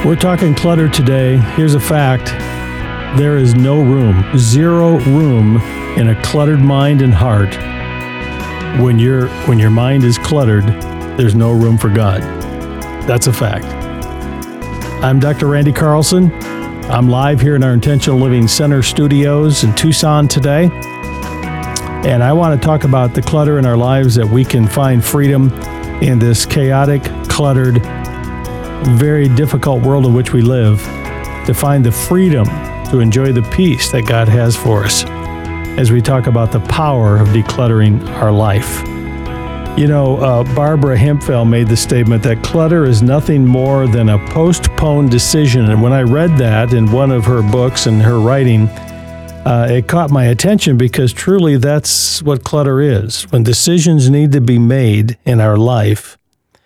We're talking clutter today. Here's a fact. There is no room, zero room in a cluttered mind and heart. When your mind is cluttered, there's no room for God. That's a fact. I'm Dr. Randy Carlson. I'm live here in our Intentional Living Center studios in Tucson today. And I want to talk about the clutter in our lives that we can find freedom in this chaotic, cluttered, very difficult world in which we live, to find the freedom to enjoy the peace that God has for us as we talk about the power of decluttering our life. You know, Barbara Hemphill made the statement that clutter is nothing more than a postponed decision. And when I read that in one of her books and her writing, it caught my attention because truly that's what clutter is. When decisions need to be made in our life,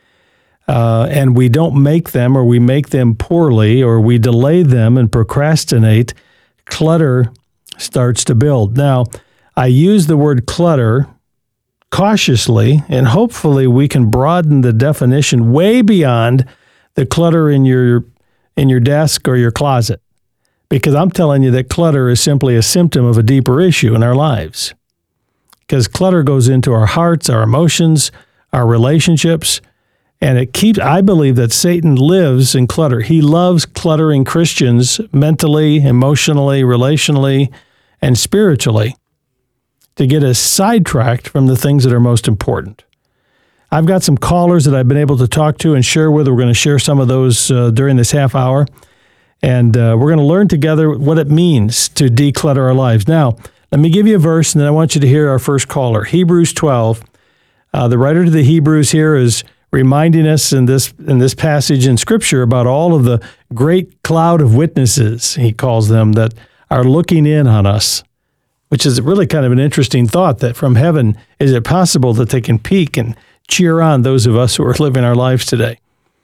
and we don't make them, or we make them poorly, or we delay them and procrastinate, clutter starts to build. Now, I use the word clutter cautiously, and hopefully we can broaden the definition way beyond the clutter in your desk or your closet. Because I'm telling you that clutter is simply a symptom of a deeper issue in our lives. Because clutter goes into our hearts, our emotions, our relationships, and I believe that Satan lives in clutter. He loves cluttering Christians mentally, emotionally, relationally, and spiritually to get us sidetracked from the things that are most important. I've got some callers that I've been able to talk to and share with. We're going to share some of those during this half hour. And we're going to learn together what it means to declutter our lives. Now, let me give you a verse, and then I want you to hear our first caller. Hebrews 12. The writer to the Hebrews here is reminding us in this passage in Scripture about all of the great cloud of witnesses, he calls them, that are looking in on us, which is really kind of an interesting thought that from heaven, is it possible that they can peek and cheer on those of us who are living our lives today?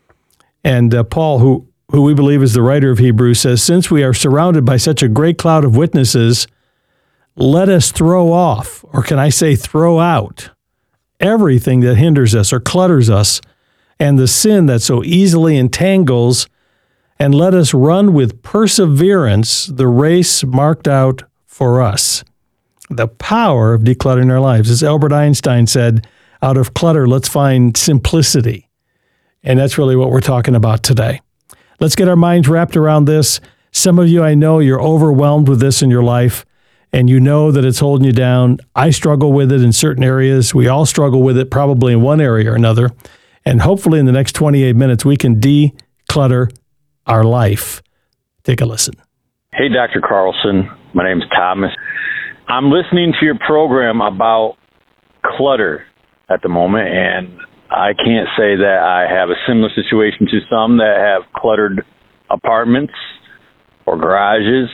And Paul, who we believe is the writer of Hebrews, says, since we are surrounded by such a great cloud of witnesses, let us throw off, or can I say throw out, everything that hinders us or clutters us, and the sin that so easily entangles, and let us run with perseverance the race marked out for us. The power of decluttering our lives. As Albert Einstein said, out of clutter, let's find simplicity. And that's really what we're talking about today. Let's get our minds wrapped around this. Some of you, I know you're overwhelmed with this in your life, and you know that it's holding you down. I struggle with it in certain areas. We all struggle with it probably in one area or another. And hopefully in the next 28 minutes, we can declutter our life. Take a listen. Hey, Dr. Carlson. My name's Thomas. I'm listening to your program about clutter at the moment, and I can't say that I have a similar situation to some that have cluttered apartments or garages,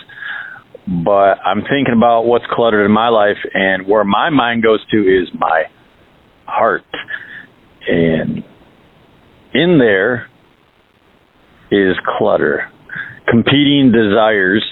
but I'm thinking about what's cluttered in my life, and where my mind goes to is my heart. And in there is clutter, competing desires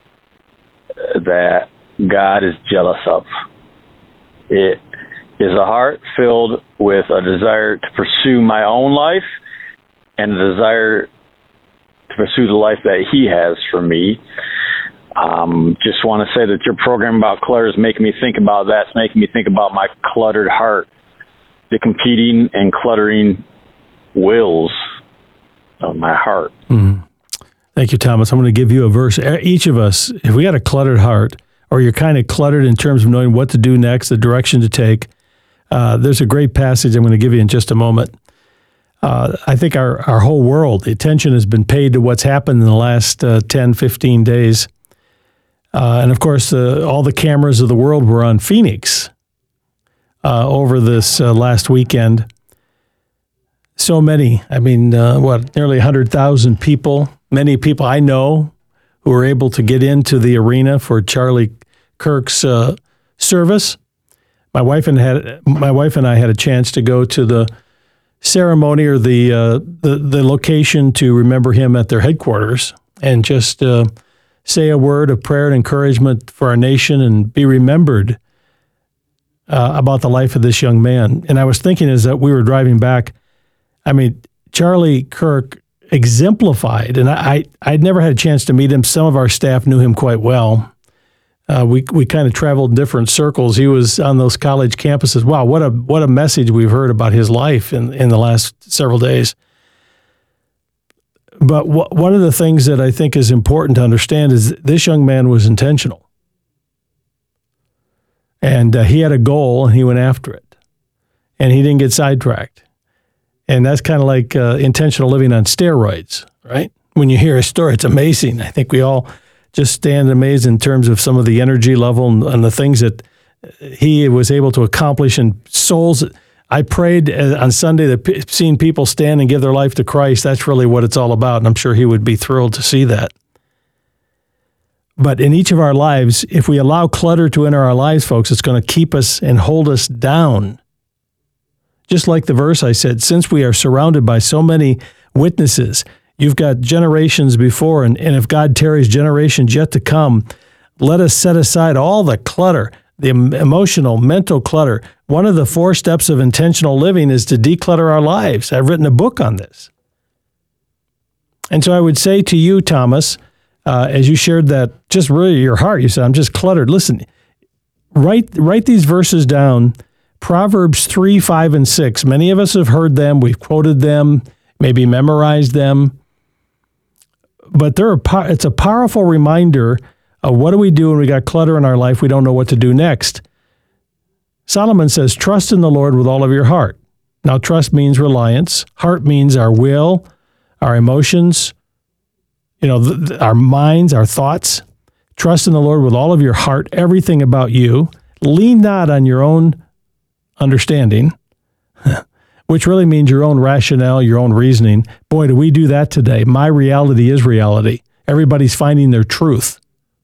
that God is jealous of. It is a heart filled with a desire to pursue my own life and a desire to pursue the life that He has for me. Just want to say that your program about clutter is making me think about that. It's making me think about my cluttered heart, the competing and cluttering wills of my heart. Mm. Thank you, Thomas. I'm going to give you a verse. Each of us, if we got a cluttered heart, or you're kind of cluttered in terms of knowing what to do next, the direction to take, there's a great passage I'm going to give you in just a moment. I think our whole world, the attention has been paid to what's happened in the last 10, 15 days. And of course, all the cameras of the world were on Phoenix over this last weekend. So many, nearly 100,000 people, many people I know who were able to get into the arena for Charlie Kirk's service. My wife and I had a chance to go to the ceremony or the location to remember him at their headquarters and just say a word of prayer and encouragement for our nation and be remembered about the life of this young man. And I was thinking as that we were driving back, Charlie Kirk exemplified. And I'd never had a chance to meet him. Some of our staff knew him quite well. We kind of traveled in different circles. He was on those college campuses. Wow, what a message we've heard about his life in the last several days. But one of the things that I think is important to understand is this young man was intentional. And he had a goal, and he went after it. And he didn't get sidetracked. And that's kind of like intentional living on steroids, right? When you hear a story, it's amazing. I think we all just stand amazed in terms of some of the energy level and the things that he was able to accomplish in souls. I prayed on Sunday that seeing people stand and give their life to Christ, that's really what it's all about. And I'm sure he would be thrilled to see that. But in each of our lives, if we allow clutter to enter our lives, folks, it's going to keep us and hold us down. Just like the verse I said, since we are surrounded by so many witnesses, you've got generations before, and if God tarries, generations yet to come, let us set aside all the clutter, the emotional, mental clutter. One of the 4 steps of intentional living is to declutter our lives. I've written a book on this. And so I would say to you, Thomas, as you shared that, just really your heart, you said, I'm just cluttered. Listen, write these verses down. Proverbs 3, 5, and 6. Many of us have heard them. We've quoted them, maybe memorized them. But it's a powerful reminder of what do we do when we got clutter in our life, we don't know what to do next. Solomon says, trust in the Lord with all of your heart. Now, trust means reliance. Heart means our will, our emotions, our minds, our thoughts. Trust in the Lord with all of your heart, everything about you. Lean not on your own understanding, which really means your own rationale, your own reasoning. Boy, do we do that today. My reality is reality. Everybody's finding their truth.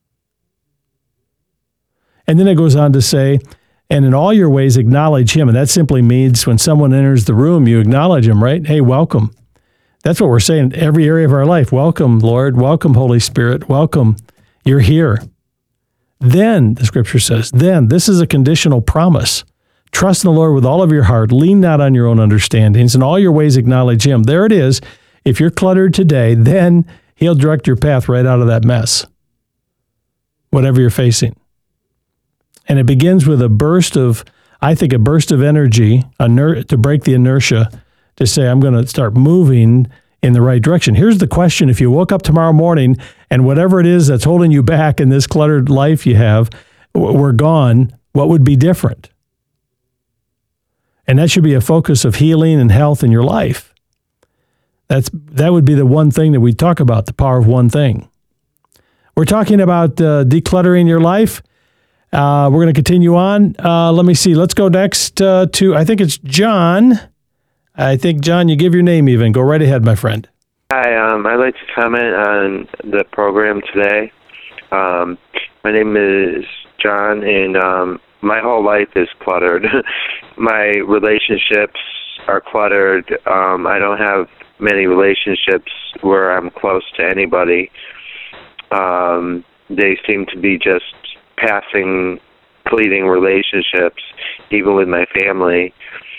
And then it goes on to say, and in all your ways acknowledge him. And that simply means when someone enters the room, you acknowledge him, right? Hey, welcome. That's what we're saying in every area of our life. Welcome, Lord. Welcome, Holy Spirit. Welcome. You're here. Then, the scripture says, this is a conditional promise. Trust in the Lord with all of your heart. Lean not on your own understandings. In all your ways acknowledge him. There it is. If you're cluttered today, then he'll direct your path right out of that mess, whatever you're facing. And it begins with a burst of energy to break the inertia, to say, I'm going to start moving in the right direction. Here's the question. If you woke up tomorrow morning and whatever it is that's holding you back in this cluttered life you have, were gone, what would be different? And that should be a focus of healing and health in your life. That would be the one thing that we talk about, the power of one thing. We're talking about decluttering your life. We're going to continue on. Let me see. Let's go next to, I think it's John. I think, John, you give your name even. Go right ahead, my friend. Hi, I'd like to comment on the program today. My name is John, and my whole life is cluttered. My relationships are cluttered. I don't have many relationships where I'm close to anybody. They seem to be just passing, fleeting relationships, even with my family.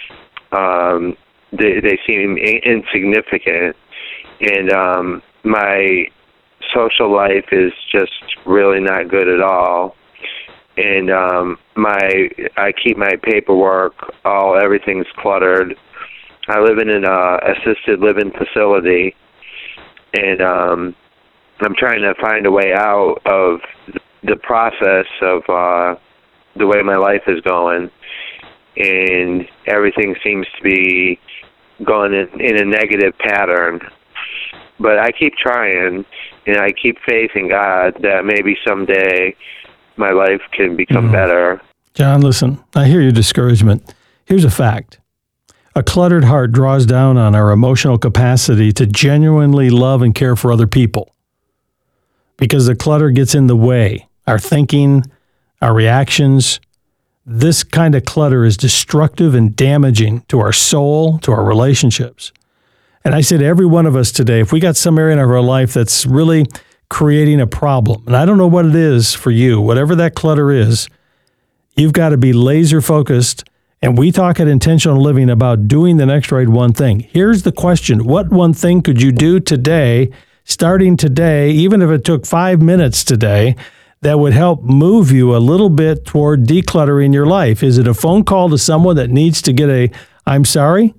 They seem insignificant, and my social life is just really not good at all. And I keep my paperwork, everything's cluttered. I live in an assisted living facility, and I'm trying to find a way out of the process of the way my life is going, and everything seems to be going in a negative pattern. But I keep trying, and I keep faith in God that maybe someday my life can become better. John, listen, I hear your discouragement. Here's a fact. A cluttered heart draws down on our emotional capacity to genuinely love and care for other people, because the clutter gets in the way. Our thinking, our reactions, this kind of clutter is destructive and damaging to our soul, to our relationships. And I say to every one of us today, if we got some area of our life that's really creating a problem, and I don't know what it is for you, whatever that clutter is, you've got to be laser focused And we talk at Intentional Living about doing the next right one thing. Here's the question. What one thing could you do today, starting today, even if it took 5 minutes today, that would help move you a little bit toward decluttering your life? Is it a phone call to someone that needs to get a "I'm sorry"?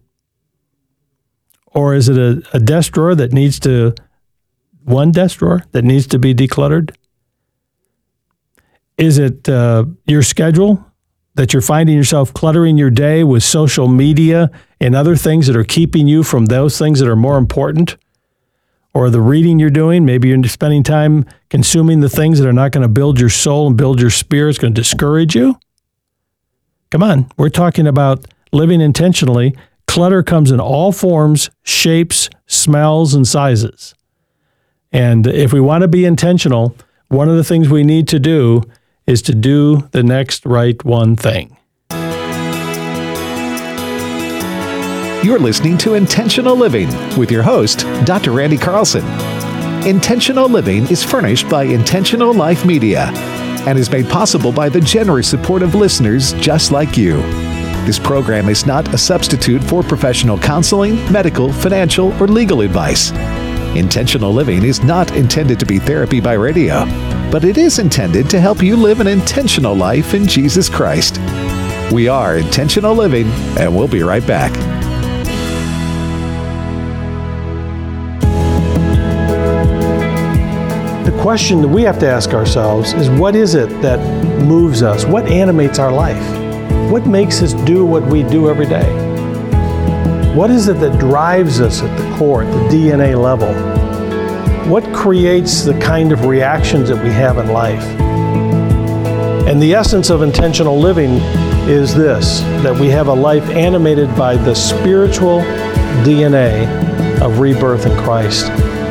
Or is it a desk drawer that needs to, one desk drawer that needs to be decluttered? Is it your schedule that you're finding yourself cluttering your day with social media and other things that are keeping you from those things that are more important? Or the reading you're doing, maybe you're spending time consuming the things that are not going to build your soul and build your spirit, it's going to discourage you? Come on, we're talking about living intentionally. Clutter comes in all forms, shapes, smells, and sizes. And if we want to be intentional, one of the things we need to do is to do the next right one thing. You're listening to Intentional Living with your host, Dr. Randy Carlson. Intentional Living is furnished by Intentional Life Media and is made possible by the generous support of listeners just like you. This program is not a substitute for professional counseling, medical, financial, or legal advice. Intentional Living is not intended to be therapy by radio, but it is intended to help you live an intentional life in Jesus Christ. We are Intentional Living, and we'll be right back. The question that we have to ask ourselves is, what is it that moves us? What animates our life? What makes us do what we do every day? What is it that drives us at the core, at the DNA level? What creates the kind of reactions that we have in life? And the essence of intentional living is this, that we have a life animated by the spiritual DNA of rebirth in Christ.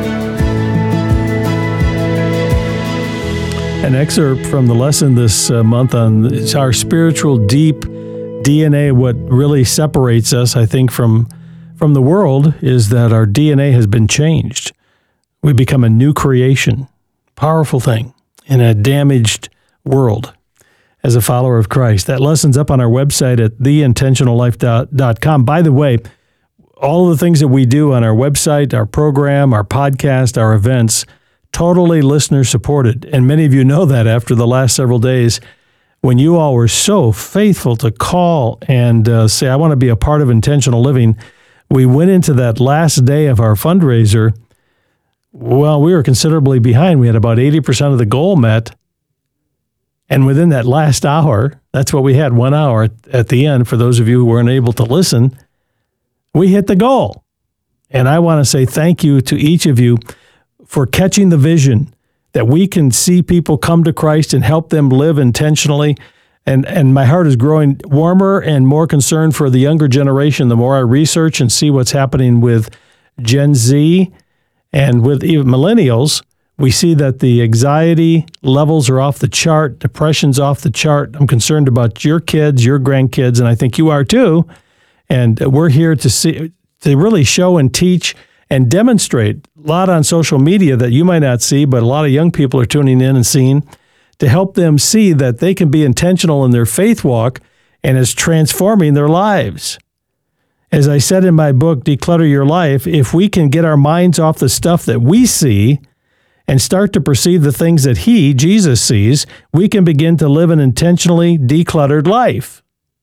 An excerpt from the lesson this month on it's our spiritual deep DNA. What really separates us, I think, from the world is that our DNA has been changed. We become a new creation, powerful thing in a damaged world as a follower of Christ. That lesson's up on our website at theintentionallife.com. By the way, all of the things that we do on our website, our program, our podcast, our events, totally listener supported. And many of you know that after the last several days when you all were so faithful to call and say, I want to be a part of intentional living. We went into that last day of our fundraiser. Well, we were considerably behind. We had about 80% of the goal met. And within that last hour, that's what we had, 1 hour at the end, for those of you who weren't able to listen, we hit the goal. And I want to say thank you to each of you for catching the vision that we can see people come to Christ and help them live intentionally. And my heart is growing warmer and more concerned for the younger generation the more I research and see what's happening with Gen Z and with even millennials. We see that the anxiety levels are off the chart, depression's off the chart. I'm concerned about your kids, your grandkids, and I think you are too. And we're here to really show and teach and demonstrate a lot on social media that you might not see, but a lot of young people are tuning in and seeing, to help them see that they can be intentional in their faith walk and it's transforming their lives. As I said in my book, Declutter Your Life, if we can get our minds off the stuff that we see and start to perceive the things that Jesus sees, we can begin to live an intentionally decluttered life.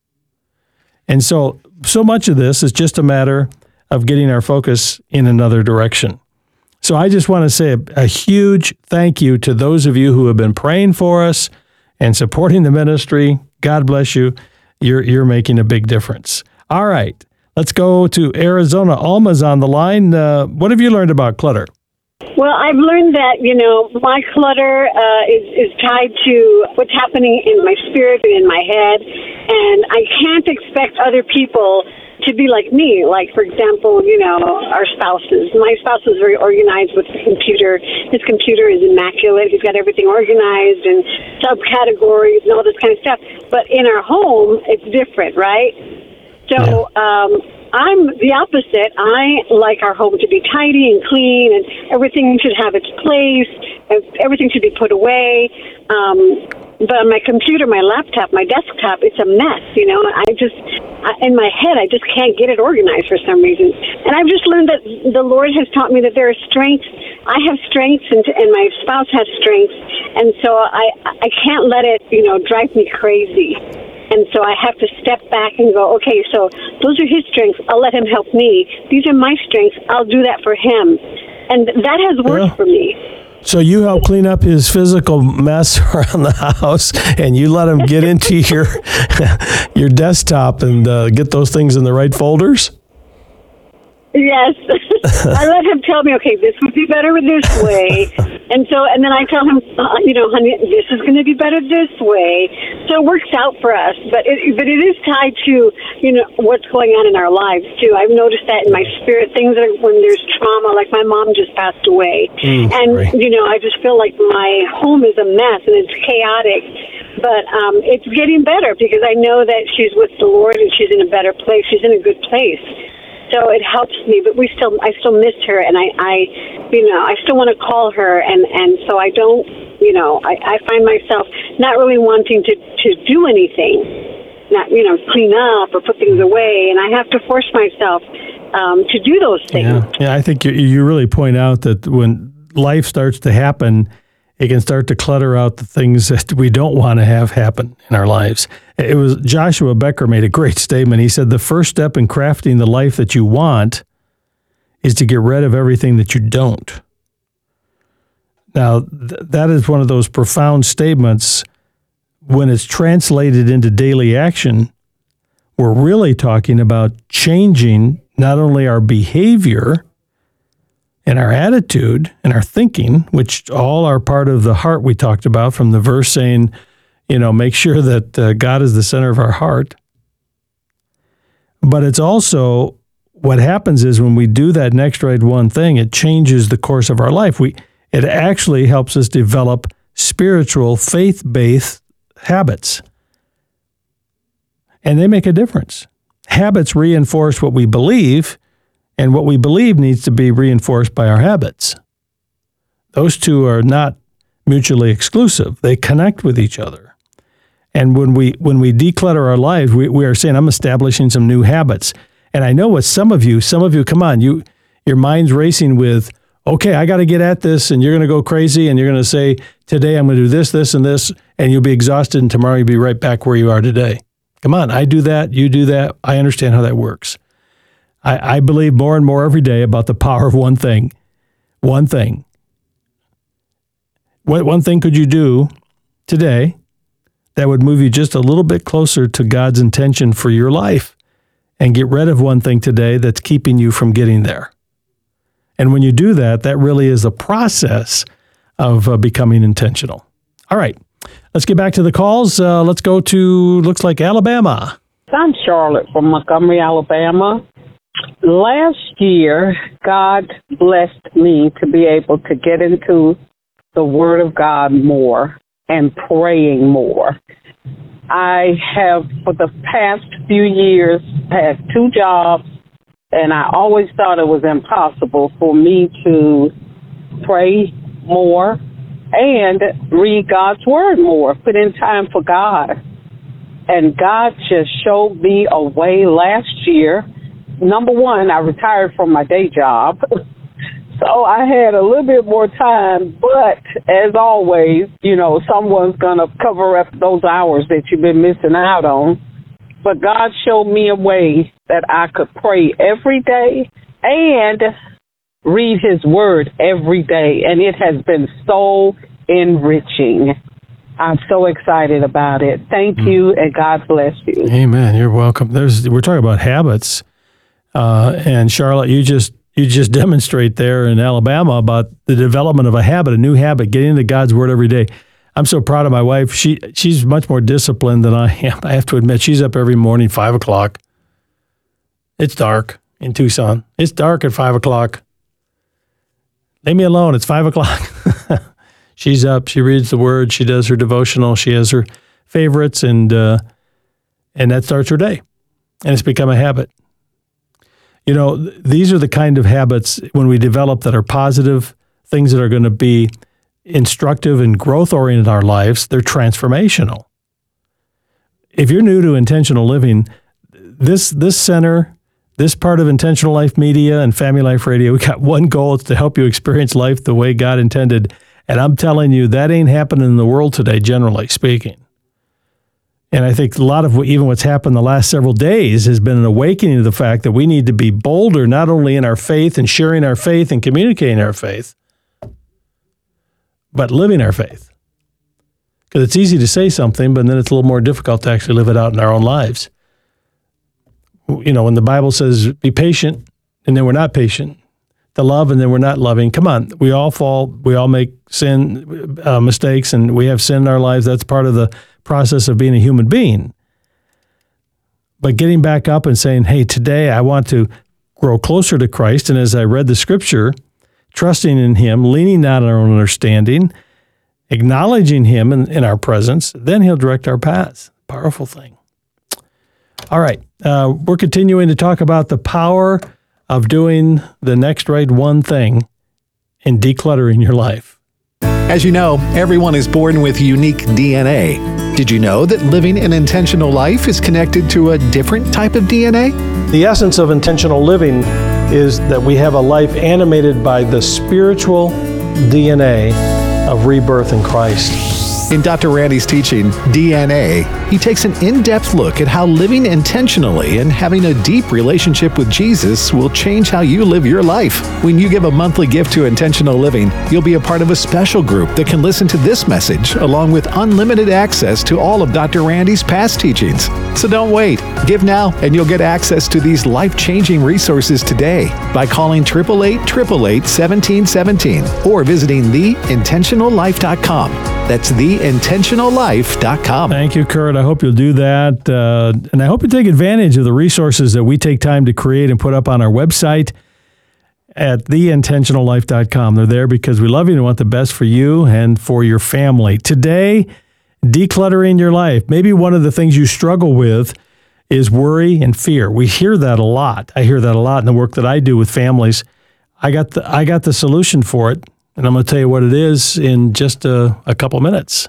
And so much of this is just a matter of getting our focus in another direction. So I just want to say a huge thank you to those of you who have been praying for us and supporting the ministry. God bless you. You're making a big difference. All right, let's go to Arizona. Alma's on the line. What have you learned about clutter? Well, I've learned that, my clutter is tied to what's happening in my spirit and in my head, and I can't expect other people to be like me. Like, for example, our spouses. My spouse is very organized with the computer. His computer is immaculate. He's got everything organized and subcategories and all this kind of stuff. But in our home, it's different, right? So, I'm the opposite. I like our home to be tidy and clean, and everything should have its place, and everything should be put away. But my computer, my laptop, my desktop, it's a mess, in my head, I just can't get it organized for some reason. And I've just learned that the Lord has taught me that there are strengths. I have strengths, and my spouse has strengths. And so I can't let it, drive me crazy. And so I have to step back and go, okay, so those are his strengths. I'll let him help me. These are my strengths. I'll do that for him. And that has worked for me. So you help clean up his physical mess around the house, and you let him get into your desktop and get those things in the right folders? Yes. I let him tell me, okay, this would be better this way. And then I tell him, honey, this is going to be better this way. So it works out for us. But it is tied to, what's going on in our lives, too. I've noticed that in my spirit, things that when there's trauma, like my mom just passed away. Right. I just feel like my home is a mess and it's chaotic. But it's getting better because I know that she's with the Lord and she's in a better place. She's in a good place. So it helps me, but I still miss her, and I still want to call her, and so I don't, I find myself not really wanting to do anything, not, clean up or put things away, and I have to force myself to do those things. Yeah, I think you really point out that when life starts to happen, it can start to clutter out the things that we don't want to have happen in our lives. It was Joshua Becker made a great statement. He said, the first step in crafting the life that you want is to get rid of everything that you don't. Now, that is one of those profound statements. When it's translated into daily action, we're really talking about changing not only our behavior and our attitude and our thinking, which all are part of the heart we talked about from the verse saying, make sure that God is the center of our heart. But it's also what happens is when we do that next right one thing, it changes the course of our life. It actually helps us develop spiritual, faith-based habits. And they make a difference. Habits reinforce what we believe, and what we believe needs to be reinforced by our habits. Those two are not mutually exclusive. They connect with each other. And when we declutter our lives, we are saying, I'm establishing some new habits. And I know with some of you, come on, your mind's racing with, okay, I got to get at this, and you're going to go crazy, and you're going to say, today I'm going to do this, this, and this, and you'll be exhausted, and tomorrow you'll be right back where you are today. Come on, I do that, you do that. I understand how that works. I believe more and more every day about the power of one thing. One thing. What one thing could you do today that would move you just a little bit closer to God's intention for your life, and get rid of one thing today that's keeping you from getting there? And when you do that, that really is a process of becoming intentional. All right, let's get back to the calls. Let's go to, looks like Alabama. I'm Charlotte from Montgomery, Alabama. Last year, God blessed me to be able to get into the Word of God more and praying more. I have, for the past few years, had 2 jobs, and I always thought it was impossible for me to pray more and read God's Word more, put in time for God. And God just showed me a way last year. Number one, I retired from my day job, so I had a little bit more time, but as always, someone's going to cover up those hours that you've been missing out on. But God showed me a way that I could pray every day and read His Word every day, and it has been so enriching. I'm so excited about it. Thank you, and God bless you. Amen. You're welcome. We're talking about habits. And Charlotte, you just demonstrate there in Alabama about the development of a habit, a new habit, getting into God's Word every day. I'm so proud of my wife. She's much more disciplined than I am. I have to admit, she's up every morning, 5 o'clock. It's dark in Tucson. It's dark at 5 o'clock. Leave me alone. It's 5 o'clock. She's up. She reads the Word. She does her devotional. She has her favorites, and that starts her day. And it's become a habit. These are the kind of habits when we develop that are positive, things that are going to be instructive and growth-oriented in our lives, they're transformational. If you're new to intentional living, this center, this part of Intentional Life Media and Family Life Radio, we got one goal. It's to help you experience life the way God intended. And I'm telling you, that ain't happening in the world today, generally speaking. And I think a lot of even what's happened the last several days has been an awakening to the fact that we need to be bolder, not only in our faith and sharing our faith and communicating our faith, but living our faith. Because it's easy to say something, but then it's a little more difficult to actually live it out in our own lives. You know, when the Bible says, be patient, and then we're not patient, to love, and then we're not loving. Come on, we all fall, we all make mistakes, and we have sin in our lives. That's part of the process of being a human being. But getting back up and saying, hey, today I want to grow closer to Christ, and as I read the scripture, trusting in Him, leaning not on our own understanding, acknowledging Him in our presence, then He'll direct our paths. Powerful thing. All right, we're continuing to talk about the power of doing the next right one thing and decluttering your life. As you know, everyone is born with unique DNA. Did you know that living an intentional life is connected to a different type of DNA? The essence of intentional living is that we have a life animated by the spiritual DNA of rebirth in Christ. In Dr. Randy's teaching, DNA, he takes an in-depth look at how living intentionally and having a deep relationship with Jesus will change how you live your life. When you give a monthly gift to Intentional Living, you'll be a part of a special group that can listen to this message along with unlimited access to all of Dr. Randy's past teachings. So don't wait. Give now and you'll get access to these life-changing resources today by calling 888-888-1717 or visiting theintentionallife.com. That's theintentionallife.com. Thank you, Kurt. I hope you'll do that. And I hope you take advantage of the resources that we take time to create and put up on our website at theintentionallife.com. They're there because we love you and want the best for you and for your family. Today, decluttering your life. Maybe one of the things you struggle with is worry and fear. We hear that a lot. I hear that a lot in the work that I do with families. I got the solution for it. And I'm going to tell you what it is in just a couple minutes.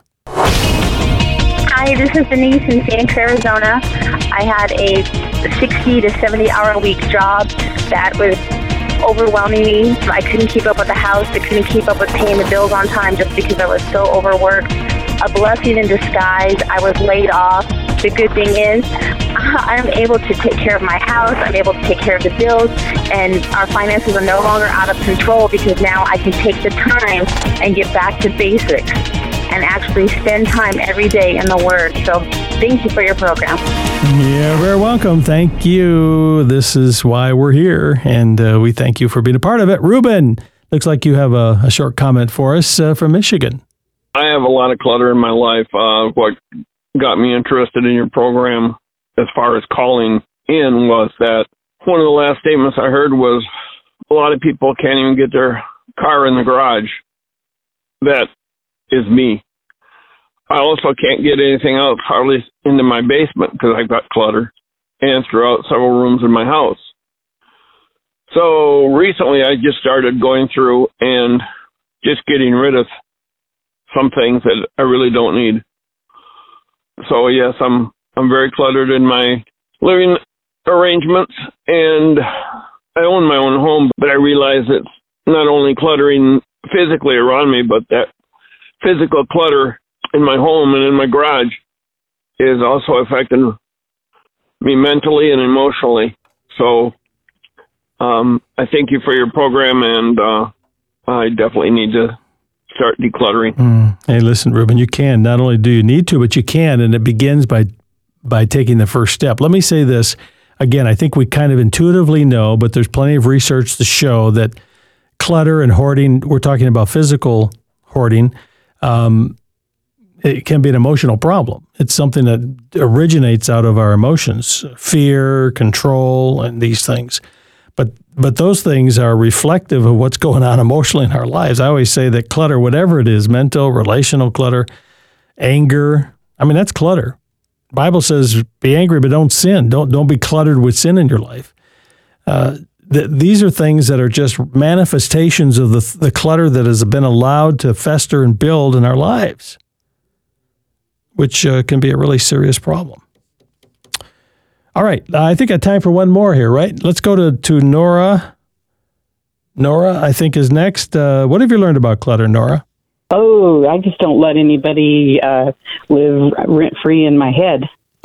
Hi, this is Denise in Phoenix, Arizona. I had a 60 to 70-hour a week job that was overwhelming me. I couldn't keep up with the house. I couldn't keep up with paying the bills on time just because I was so overworked. A blessing in disguise. I was laid off. The good thing is I'm able to take care of my house. I'm able to take care of the bills, and our finances are no longer out of control because now I can take the time and get back to basics and actually spend time every day in the Word. So thank you for your program. You're very welcome. Thank you. This is why we're here, and we thank you for being a part of it. Ruben, looks like you have a short comment for us from Michigan. I have a lot of clutter in my life. What got me interested in your program as far as calling in was that one of the last statements I heard was a lot of people can't even get their car in the garage. That is me. I also can't get anything else hardly into my basement because I've got clutter and throughout several rooms in my house. So recently I just started going through and just getting rid of some things that I really don't need. So yes, I'm very cluttered in my living arrangements, and I own my own home, but I realize it's not only cluttering physically around me, but that physical clutter in my home and in my garage is also affecting me mentally and emotionally. So I thank you for your program, and I definitely need to start decluttering. Hey, listen, Ruben, you can. Not only do you need to, but you can, and it begins by taking the first step. Let me say this. Again, I think we kind of intuitively know, but there's plenty of research to show that clutter and hoarding, we're talking about physical hoarding, it can be an emotional problem. It's something that originates out of our emotions, fear, control, and these things. But those things are reflective of what's going on emotionally in our lives. I always say that clutter, whatever it is, mental, relational clutter, anger, I mean, that's clutter. The Bible says, be angry, but don't sin. Don't be cluttered with sin in your life. These are things that are just manifestations of the clutter that has been allowed to fester and build in our lives, which can be a really serious problem. All right. I think I have time for one more here, right? Let's go to Nora. Nora, I think, is next. What have you learned about clutter, Nora? Oh, I just don't let anybody live rent-free in my head.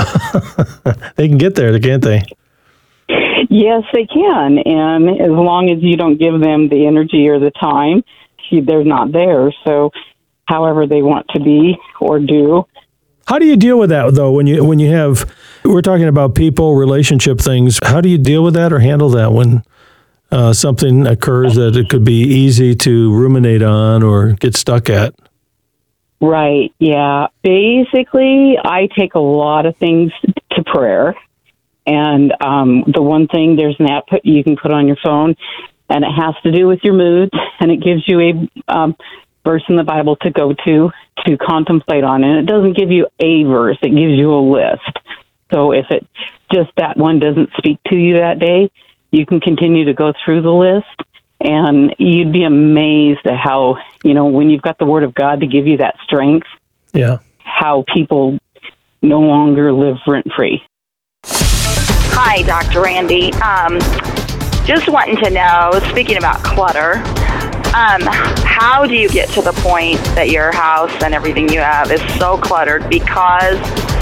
They can get there, can't they? Yes, they can. And as long as you don't give them the energy or the time, they're not there. So however they want to be or do. How do you deal with that, though, when you have, we're talking about people, relationship things. How do you deal with that or handle that when something occurs that it could be easy to ruminate on or get stuck at? Right, yeah. Basically, I take a lot of things to prayer. And the one thing, there's an app you can put on your phone, and it has to do with your moods, and it gives you a verse in the Bible to go to contemplate on. And it doesn't give you a verse, it gives you a list. So if it just that one doesn't speak to you that day, you can continue to go through the list, and you'd be amazed at how, when you've got the Word of God to give you that strength, how people no longer live rent-free. Hi, Dr. Randy. Just wanting to know, speaking about clutter, how do you get to the point that your house and everything you have is so cluttered because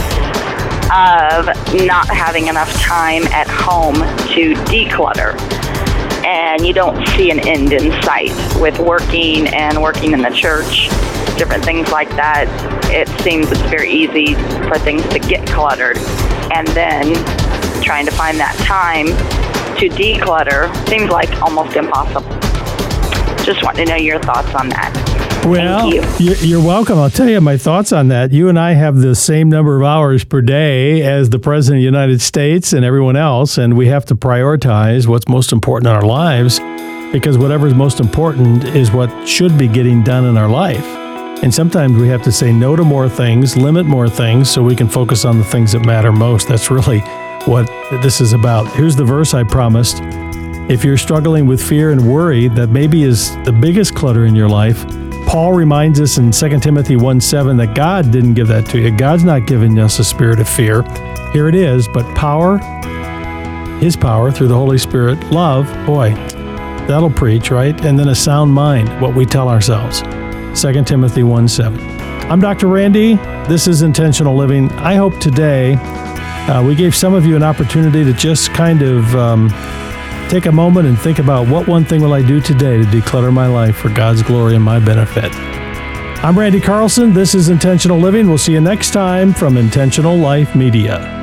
of not having enough time at home to declutter? And you don't see an end in sight with working in the church, different things like that. It seems it's very easy for things to get cluttered. And then trying to find that time to declutter seems like almost impossible. Just want to know your thoughts on that. Well, Thank you. You're welcome. I'll tell you my thoughts on that. You and I have the same number of hours per day as the President of the United States and everyone else, and we have to prioritize what's most important in our lives, because whatever is most important is what should be getting done in our life. And sometimes we have to say no to more things, limit more things, so we can focus on the things that matter most. That's really what this is about. Here's the verse I promised. If you're struggling with fear and worry, that maybe is the biggest clutter in your life, Paul reminds us in 2 Timothy 1:7 that God didn't give that to you. God's not giving us a spirit of fear. Here it is, but power, His power through the Holy Spirit, love, boy, that'll preach, right? And then a sound mind, what we tell ourselves. 2 Timothy 1:7. I'm Dr. Randy. This is Intentional Living. I hope today we gave some of you an opportunity to just kind of take a moment and think about what one thing will I do today to declutter my life for God's glory and my benefit. I'm Randy Carlson. This is Intentional Living. We'll see you next time from Intentional Life Media.